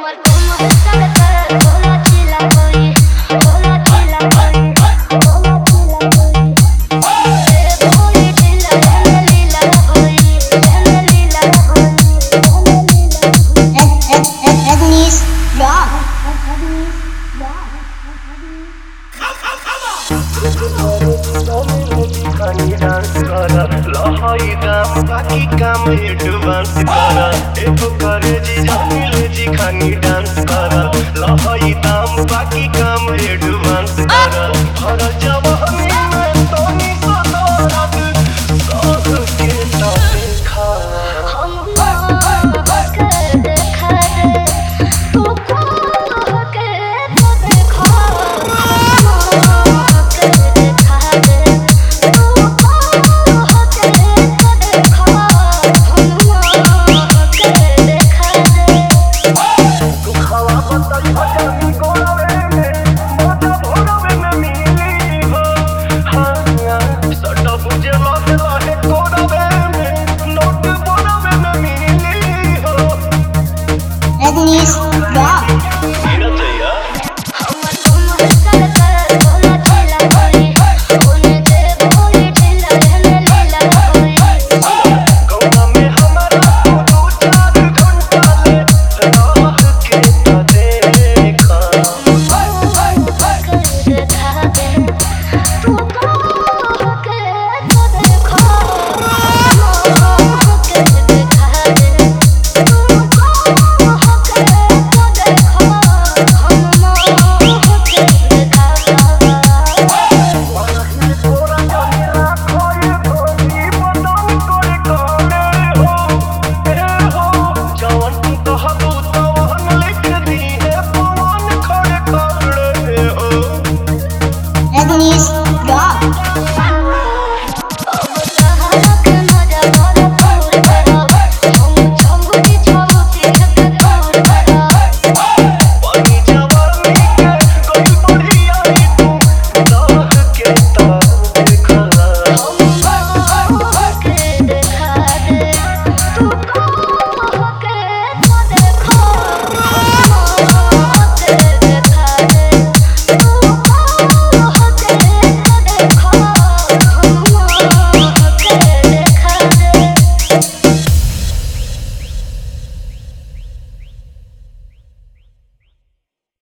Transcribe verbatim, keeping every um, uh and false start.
लहई दाम बाकी काम एडवांस कर एको करे जी जानिले जी खानी डांस कर लहई दाम बाकी काम एडवांस कर हर जवानी में तोनी सदरत सब के तो देखा हम के देखा तू को के तो देखा Rajnish Rock.